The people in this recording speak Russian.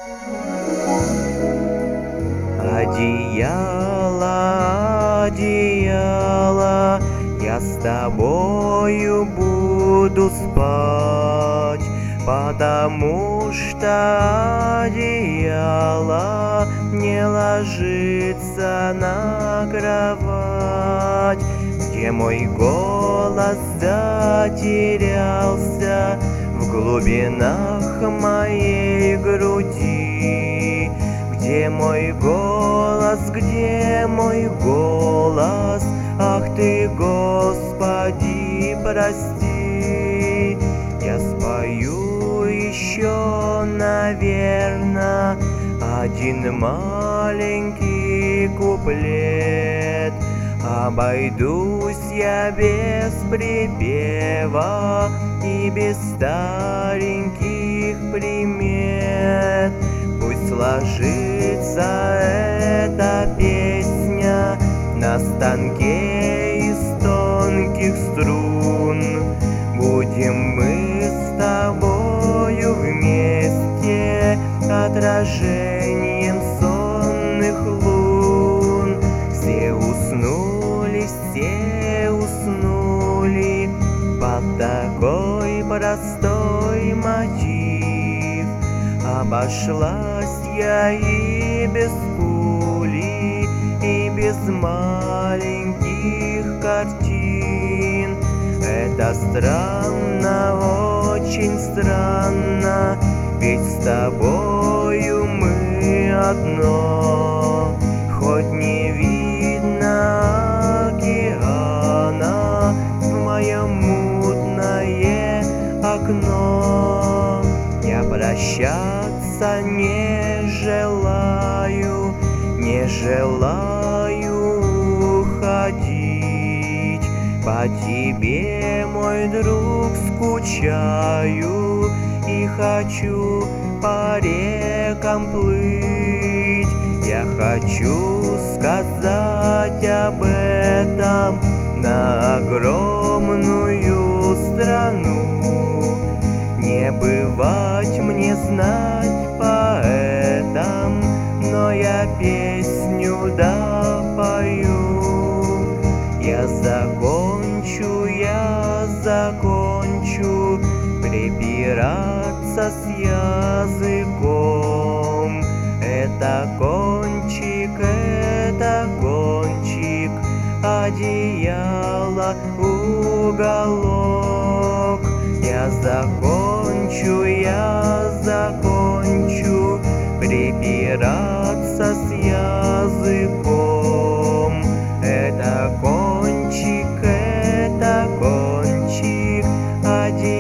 Одеяло, одеяло, я с тобою буду спать, потому что одеяло не ложится на кровать, где мой голос затерялся в глубинах моей груди. Где мой голос, где мой голос? Ах ты, Господи, прости. Я спою еще, наверно, один маленький куплет. Обойдусь я без припева и без стареньких примет. Пусть ложится эта песня на станке из тонких струн. Будем мы с тобою вместе отражением сонных лун. Все уснули под такой простой мотив. Обошлась я и без пули, и без маленьких картин. Это странно, очень странно, ведь с тобою мы одно. Хоть не видно океана в мое мутное окно, я прощаться не желаю, не желаю уходить. По тебе, мой друг, скучаю и хочу по рекам плыть. Я хочу сказать об этом на огромную страну. Не бывать мне знать поэтам, но я песню допою. Я закончу припираться с языком. Это кончик, одеяло, уголок. Я закончу припираться с языком. Это кончик, одеяло.